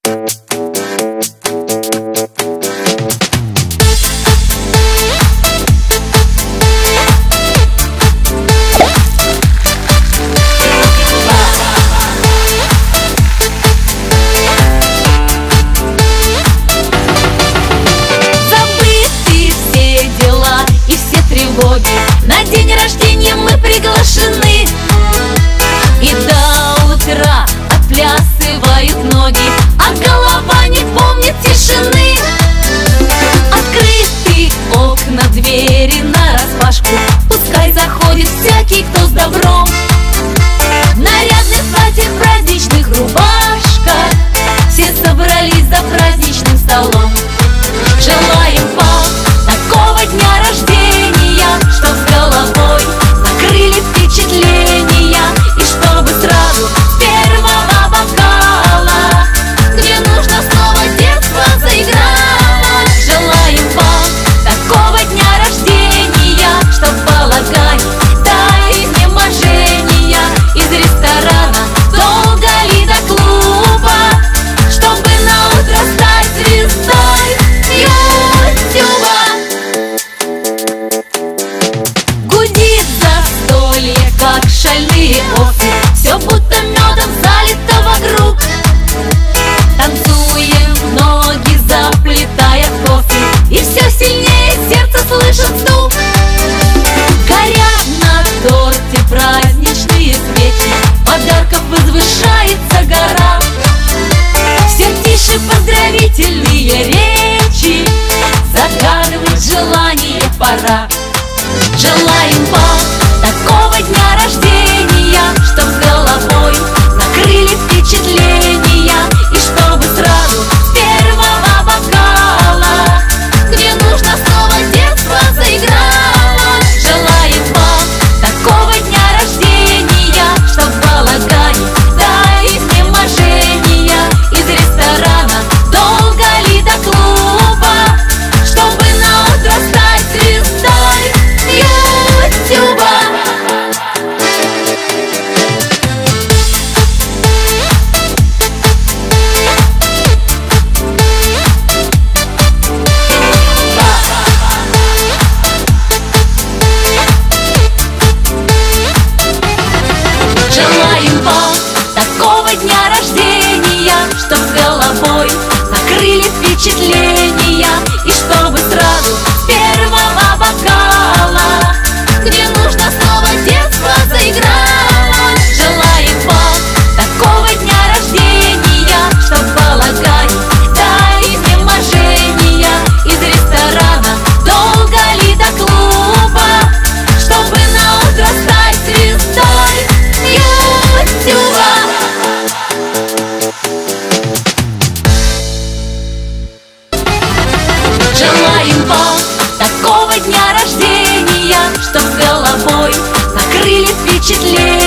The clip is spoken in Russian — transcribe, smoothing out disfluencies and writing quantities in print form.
На день рождения мы приглашены, и до утра отплясывают ноги, а голова не помнит тишины. Открыты окна, двери нараспашку, пускай заходит всякий, кто с добром. В нарядных платьях, праздничных рубашках все собрались за праздничным столом. Желаем вам такого дня рождения, чтоб с головой накрыли впечатления, и чтобы сразу с первого бокала, где нужно, снова детство заиграло. Желаем вам такого дня рождения, чтоб балагань до изнеможения, из ресторана долго ли до клуба, чтобы на утро стать звездой Ютуба. Гудит застолье, как шальные овцы, все будто медом залито вокруг. Танцуем, ноги заплетая в кофе, и все сильнее сердце слышит стук. Горят на торте праздничные свечи, подарков возвышается гора. Все тише поздравительные речи, загадывать желание пора. Желаем вам такого дня рождения, чтоб с головой накрыли впечатления, и чтобы сразу с первого бокала, где нужно, снова детство заиграло. Желаем вам такого дня рождения, чтоб балагань до изнеможения, из ресторана долго ли до клуба, чтобы на утро стать звездой Ютуба. Желаем вам такого дня рождения, чтоб с головой накрыли впечатления, и чтобы сразу с первого бокала, где нужно, снова детство заиграло. Желаем вам такого дня рождения, чтоб балагань до изнеможения, из ресторана долго ли до клуба, чтобы на утро стать звездой Ютуба. Желаем вам такого дня рождения, чтоб с головой накрыли впечатления,